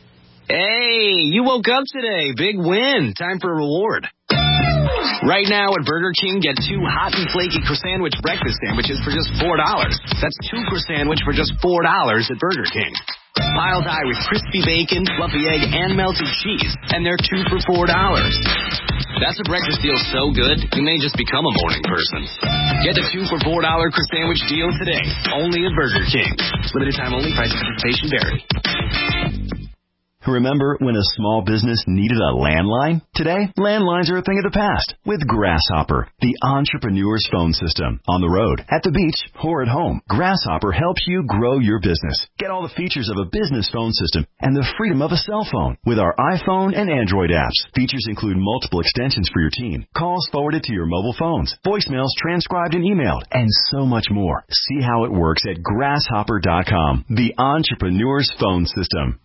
Hey, you woke up today. Big win. Time for a reward. Right now at Burger King, get two hot and flaky croissant breakfast sandwiches for just four dollars. That's two croissant for just four dollars at Burger King. Piled high with crispy bacon, fluffy egg, and melted cheese. And they're two for four dollars. That's a breakfast deal so good, you may just become a morning person. Get the two for four dollar croissant deal today, only at Burger King. Limited time only, price and participation vary. Remember when a small business needed a landline? Today, landlines are a thing of the past with Grasshopper, the entrepreneur's phone system. On the road, at the beach, or at home, Grasshopper helps you grow your business. Get all the features of a business phone system and the freedom of a cell phone with our iPhone and Android apps. Features include multiple extensions for your team, calls forwarded to your mobile phones, voicemails transcribed and emailed, and so much more. See how it works at grasshopper dot com, the entrepreneur's phone system.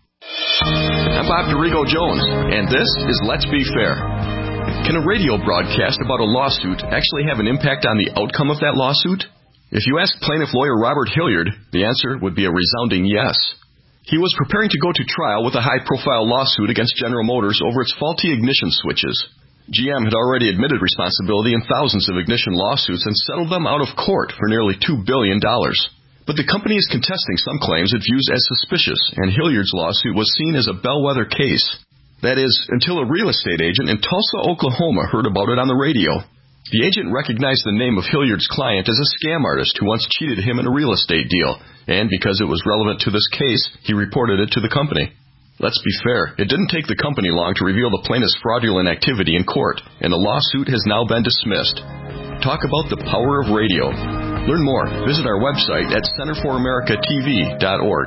I'm Bob Dorigo Jones, and this is Let's Be Fair. Can a radio broadcast about a lawsuit actually have an impact on the outcome of that lawsuit? If you ask plaintiff lawyer Robert Hilliard, the answer would be a resounding yes. He was preparing to go to trial with a high-profile lawsuit against General Motors over its faulty ignition switches. G M had already admitted responsibility in thousands of ignition lawsuits and settled them out of court for nearly two billion dollars. But the company is contesting some claims it views as suspicious, and Hilliard's lawsuit was seen as a bellwether case. That is, until a real estate agent in Tulsa, Oklahoma heard about it on the radio. The agent recognized the name of Hilliard's client as a scam artist who once cheated him in a real estate deal, and because it was relevant to this case, he reported it to the company. Let's be fair, it didn't take the company long to reveal the plaintiff's fraudulent activity in court, and the lawsuit has now been dismissed. Talk about the power of radio. Learn more. Visit our website at center for america t v dot org.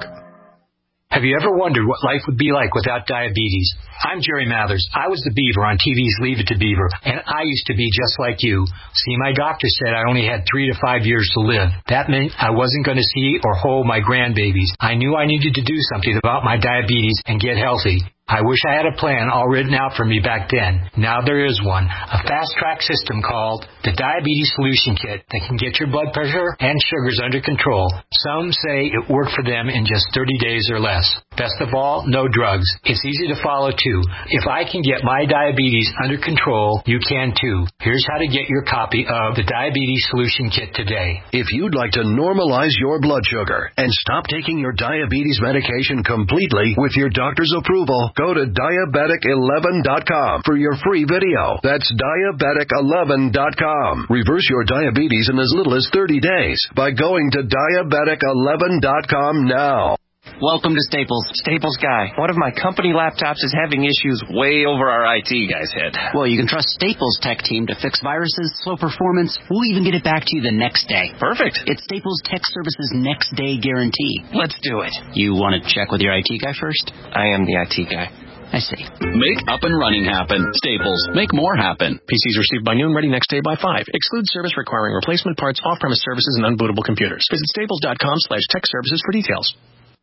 Have you ever wondered what life would be like without diabetes? I'm Jerry Mathers. I was the Beaver on T V's Leave It to Beaver, and I used to be just like you. See, my doctor said I only had three to five years to live. That meant I wasn't going to see or hold my grandbabies. I knew I needed to do something about my diabetes and get healthy. I wish I had a plan all written out for me back then. Now there is one, a fast-track system called the Diabetes Solution Kit that can get your blood pressure and sugars under control. Some say it worked for them in just thirty days or less. Best of all, no drugs. It's easy to follow, too. If I can get my diabetes under control, you can, too. Here's how to get your copy of the Diabetes Solution Kit today. If you'd like to normalize your blood sugar and stop taking your diabetes medication completely with your doctor's approval, go to diabetic eleven dot com for your free video. That's diabetic eleven dot com. Reverse your diabetes in as little as thirty days by going to diabetic eleven dot com now. Welcome to Staples. Staples Guy. One of my company laptops is having issues way over our I T guy's head. Well, you can trust Staples tech team to fix viruses, slow performance. We'll even get it back to you the next day. Perfect. It's Staples Tech Services next day guarantee. Let's do it. You want to check with your I T guy first? I am the I T guy. I see. Make up and running happen. Staples. Make more happen. P Cs received by noon, ready next day by five. Exclude service requiring replacement parts, off-premise services, and unbootable computers. Visit staples dot com slash tech services for details.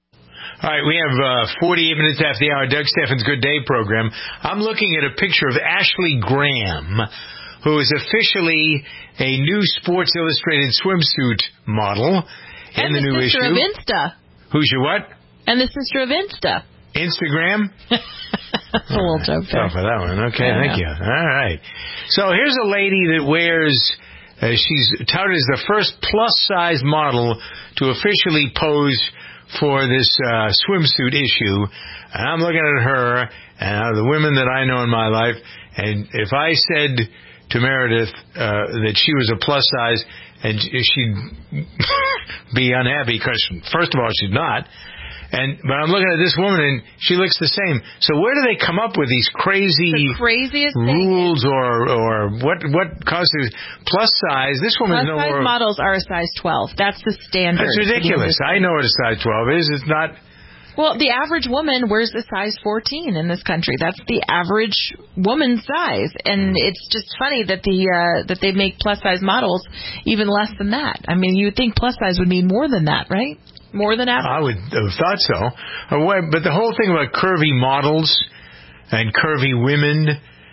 All right, we have uh, forty-eight minutes after the hour. Doug Steffens' Good Day program. I'm looking at a picture of Ashley Graham, who is officially a new Sports Illustrated swimsuit model in and the, the new sister issue. of Insta. Who's your what? And the sister of Insta. Instagram? That's a little joke there. Oh, for that one. Okay, yeah, thank you. All right. So here's a lady that wears, uh, she's touted as the first plus-size model to officially pose for this uh, swimsuit issue. And I'm looking at her and uh, the women that I know in my life, and if I said to Meredith uh, that she was a plus-size, and she'd be unhappy because, first of all, she's not. And but I'm looking at this woman, and she looks the same. So where do they come up with these crazy the craziest rules, or or what what causes plus size? This woman's plus no size more. models are a size twelve. That's the standard. That's ridiculous. I know what a size twelve is. It's not. Well, the average woman wears a size fourteen in this country. That's the average woman's size, and it's just funny that the uh, that they make plus size models even less than that. I mean, you would think plus size would mean more than that, right? More than average? I would have thought so. But the whole thing about curvy models and curvy women,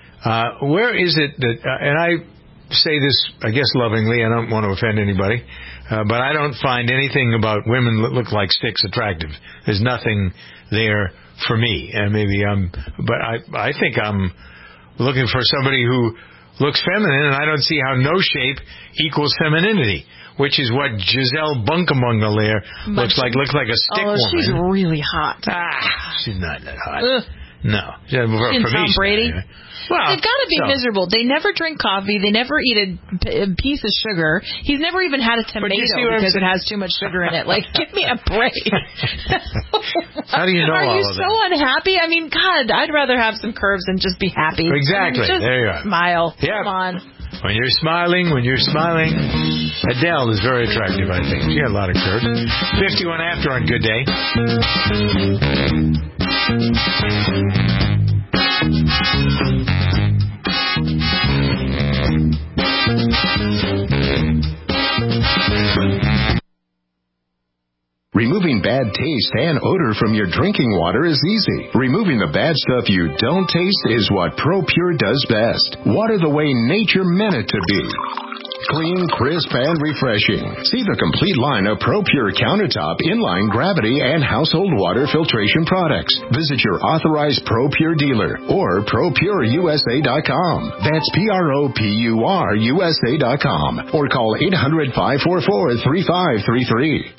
uh, where is it that, uh, and I say this, I guess, lovingly, I don't want to offend anybody, uh, but I don't find anything about women that look like sticks attractive. There's nothing there for me. And maybe I'm, but I, I think I'm looking for somebody who looks feminine, and I don't see how no shape equals femininity. Which is what Giselle Bunkemungle there looks like. Looks like a stick oh, woman. She's really hot. Ah, she's not that hot. Ugh. No. Yeah, for, and for Tom me, Brady. Yeah. Well, they've got to be so. miserable. They never drink coffee. They never eat a, p- a piece of sugar. He's never even had a tomato because it has too much sugar in it. Like, give me a break. How do you know Are all you of so that? unhappy? I mean, God, I'd rather have some curves than just be happy. Exactly. I mean, just there you are. smile. Yep. Come on. When you're smiling, when you're smiling. Adele is very attractive, I think. She had a lot of curves. fifty-one after on Good Day. Removing bad taste and odor from your drinking water is easy. Removing the bad stuff you don't taste is what ProPure does best. Water the way nature meant it to be. Clean, crisp, and refreshing. See the complete line of ProPure countertop, inline, gravity, and household water filtration products. Visit your authorized ProPure dealer or pro pure U S A dot com. That's P R O P U R U S A dot com or call eight hundred, five four four, three five three three.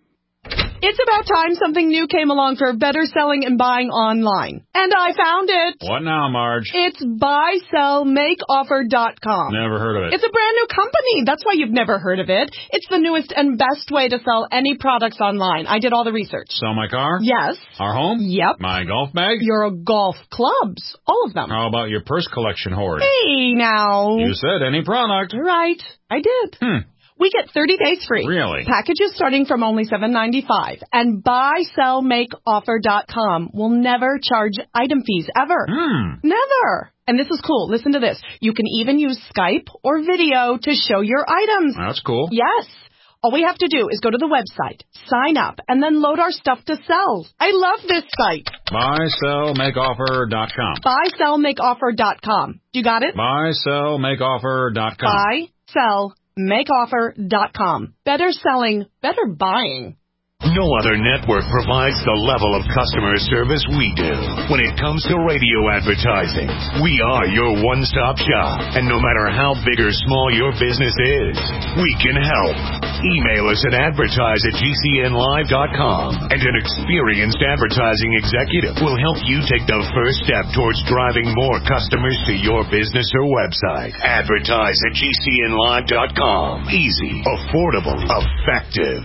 It's about time something new came along for better selling and buying online. And I found it. What now, Marge? It's buy sell make offer dot com. Never heard of it. It's a brand new company. That's why you've never heard of it. It's the newest and best way to sell any products online. I did all the research. Sell my car? Yes. Our home? Yep. My golf bag? Your golf clubs. All of them. How about your purse collection hoard? Hey, now. You said any product. Right. I did. Hmm. We get thirty days free. Really? Packages starting from only seven ninety-five. And buy sell make offer dot com will never charge item fees ever. Hmm. Never. And this is cool. Listen to this. You can even use Skype or video to show your items. That's cool. Yes. All we have to do is go to the website, sign up, and then load our stuff to sell. I love this site. buy sell make offer dot com. buy sell make offer dot com. You got it? buy sell make offer dot com. buy sell make offer dot com. Better selling, better buying. No other network provides the level of customer service we do. When it comes to radio advertising, we are your one-stop shop. And no matter how big or small your business is, we can help. Email us at advertise at G C N live dot com, and an experienced advertising executive will help you take the first step towards driving more customers to your business or website. Advertise at G C N live dot com. Easy, affordable, effective.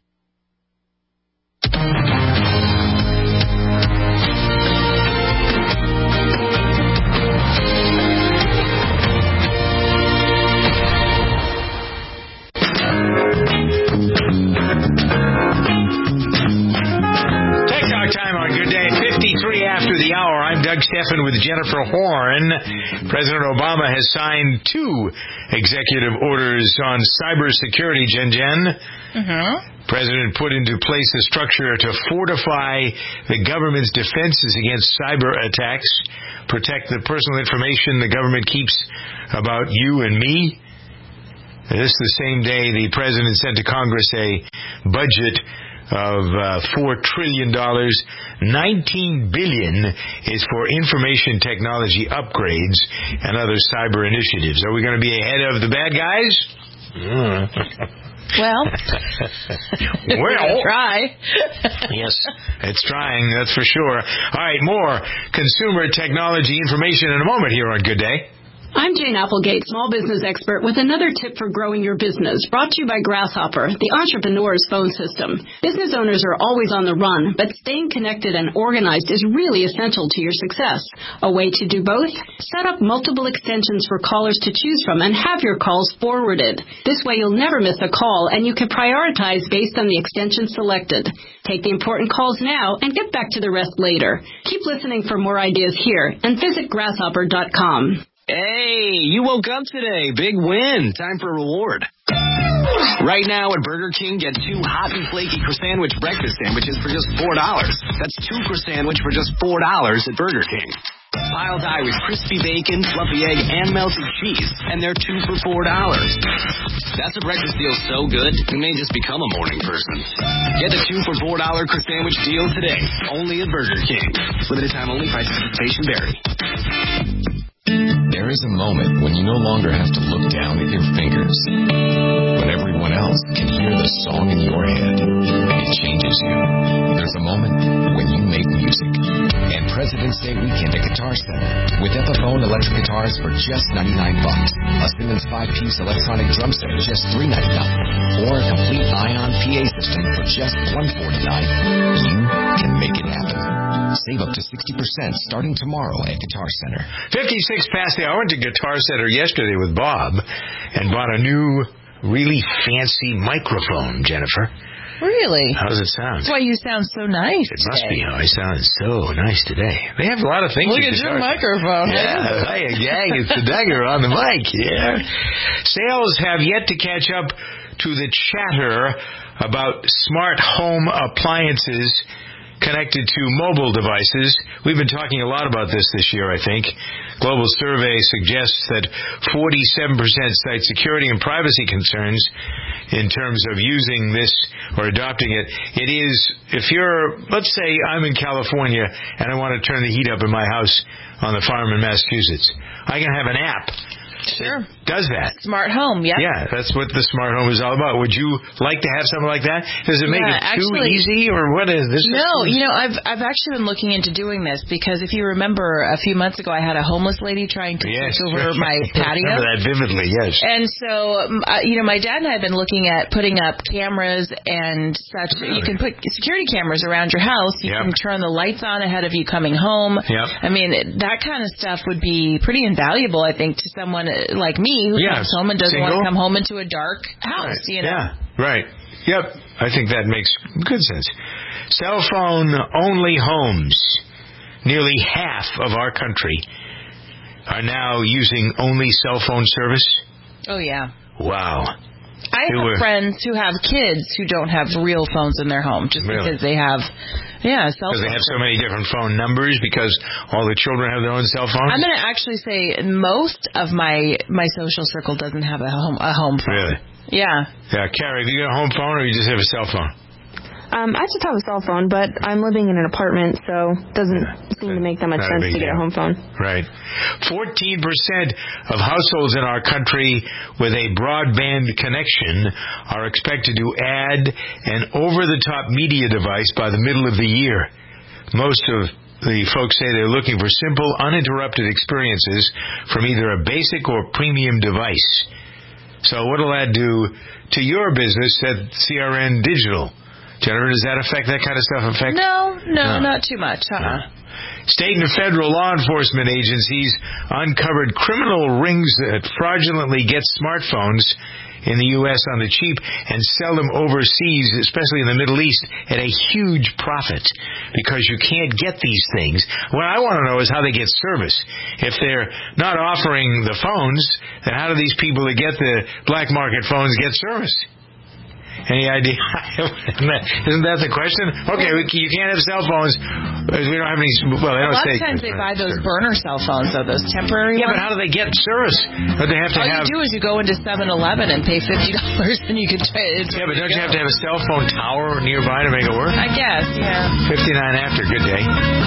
TikTok time on Good Day. fifty-three after the hour. I'm Doug Steffen with Jennifer Horn. President Obama has signed two executive orders on cybersecurity, Jen Jen. Mm-hmm. President put into place a structure to fortify the government's defenses against cyber attacks, protect the personal information the government keeps about you and me. This the same day the president sent to Congress a budget of uh, four trillion dollars. nineteen billion dollars is for information technology upgrades and other cyber initiatives. Are we going to be ahead of the bad guys? Mm. Well, well, try. Yes, it's trying, that's for sure. All right, more consumer technology information in a moment here on Good Day. I'm Jane Applegate, small business expert, with another tip for growing your business, brought to you by Grasshopper, the entrepreneur's phone system. Business owners are always on the run, but staying connected and organized is really essential to your success. A way to do both? Set up multiple extensions for callers to choose from and have your calls forwarded. This way you'll never miss a call, and you can prioritize based on the extension selected. Take the important calls now and get back to the rest later. Keep listening for more ideas here, and visit grasshopper dot com. Hey, you woke up today. Big win. Time for a reward. Right now at Burger King, get two hot and flaky croissant breakfast sandwiches for just four dollars. That's two croissant for just four dollars at Burger King. Piled high with crispy bacon, fluffy egg, and melted cheese. And they're two for four dollars. That's a breakfast deal so good, you may just become a morning person. Get the two for four dollars croissant deal today. Only at Burger King. Limited time only. Price participation vary. There is a moment when you no longer have to look down at your fingers. When everyone everyone else can hear the song in your head, it changes you. There's a moment when you make music. And President's Day weekend at Guitar Center with Epiphone electric guitars for just ninety-nine bucks, a Simmons five-piece electronic drum set for just three ninety-nine, or a complete Ion P A system for just one forty-nine. You can make it happen. Save up to sixty percent starting tomorrow at Guitar Center. fifty-six past the hour. I went to Guitar Center yesterday with Bob and bought a new, really fancy microphone, Jennifer. Really? How does it sound? That's why you sound so nice. It must be how I sound so nice today. They have a lot of things. Look at your microphone. Yeah, hey, gang, it's the Duggar on the mic. Yeah. Sales have yet to catch up to the chatter about smart home appliances connected to mobile devices. We've been talking a lot about this this year, I think. Global survey suggests that forty-seven percent cite security and privacy concerns in terms of using this or adopting it. It is, if you're, let's say I'm in California and I want to turn the heat up in my house on the farm in Massachusetts, I can have an app. Sure. Does that. Smart home, yeah. Yeah, that's what the smart home is all about. Would you like to have something like that? Does it make yeah, it too actually, easy, or what is this? No, you know, I've I've actually been looking into doing this because if you remember a few months ago, I had a homeless lady trying to yes, take over right. my patio. I remember that vividly, yes. And so, um, uh, you know, my dad and I have been looking at putting up cameras and such. Really? You can put security cameras around your house. You yep. can turn the lights on ahead of you coming home. Yep. I mean, that kind of stuff would be pretty invaluable, I think, to someone like me who yeah. comes home and doesn't Single? want to come home into a dark house, right. you know? Yeah, right. Yep, I think that makes good sense. Cell phone only homes. Nearly half of our country are now using only cell phone service. Oh, yeah. Wow. I have were, friends who have kids who don't have real phones in their home just really? because they have, yeah, cell Because phones. they have so many different phone numbers because all the children have their own cell phones? I'm going to actually say most of my my social circle doesn't have a home a home phone. Really? Yeah. Yeah, Carrie, have you got a home phone or you just have a cell phone? Um, I just have a cell phone, but I'm living in an apartment, so it doesn't seem to make that much sense to get a home phone. Right. fourteen percent of households in our country with a broadband connection are expected to add an over-the-top media device by the middle of the year. Most of the folks say they're looking for simple, uninterrupted experiences from either a basic or premium device. So what will that do to your business at C R N Digital? Jennifer, does that affect that kind of stuff? Affect? No, no, no. not too much. Uh-uh. No. State and federal law enforcement agencies uncovered criminal rings that fraudulently get smartphones in the U S on the cheap and sell them overseas, especially in the Middle East, at a huge profit because you can't get these things. What I want to know is how they get service. If they're not offering the phones, then how do these people that get the black market phones get service? Any idea? Isn't that the question? Okay, we, you can't have cell phones. We don't have any. Well, they don't a lot say. of times they buy those burner cell phones, though, those temporary yeah, ones. but how do they get service? But they have to All have. you do is you go into seven eleven and pay fifty dollars, and you can try it. Yeah, but don't you have to have a cell phone tower nearby to make it work? I guess, yeah. Fifty-nine after. Good day.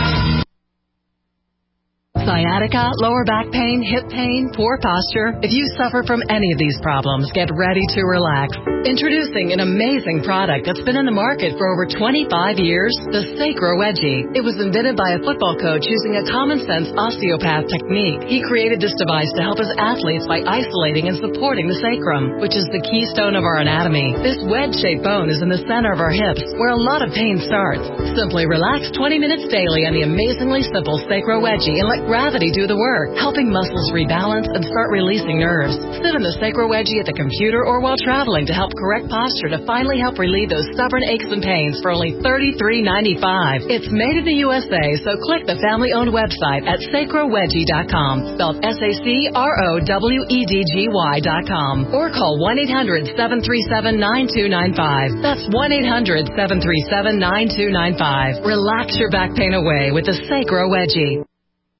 Sciatica, lower back pain, hip pain, poor posture. If you suffer from any of these problems, get ready to relax. Introducing an amazing product that's been in the market for over twenty-five years, the Sacro Wedgie. It was invented by a football coach using a common-sense osteopath technique. He created this device to help his athletes by isolating and supporting the sacrum, which is the keystone of our anatomy. This wedge-shaped bone is in the center of our hips, where a lot of pain starts. Simply relax twenty minutes daily on the amazingly simple Sacro Wedgie and let gravity do the work, helping muscles rebalance and start releasing nerves. Sit in the Sacro Wedgie at the computer or while traveling to help correct posture to finally help relieve those stubborn aches and pains for only thirty-three ninety-five. It's made in the U S A, so click the family-owned website at sacro wedgie dot com, spelled S A C R O W E D G Y dot com, or call one eight hundred seven three seven nine two nine five. That's one eight hundred seven three seven nine two nine five. Relax your back pain away with the Sacro Wedgie.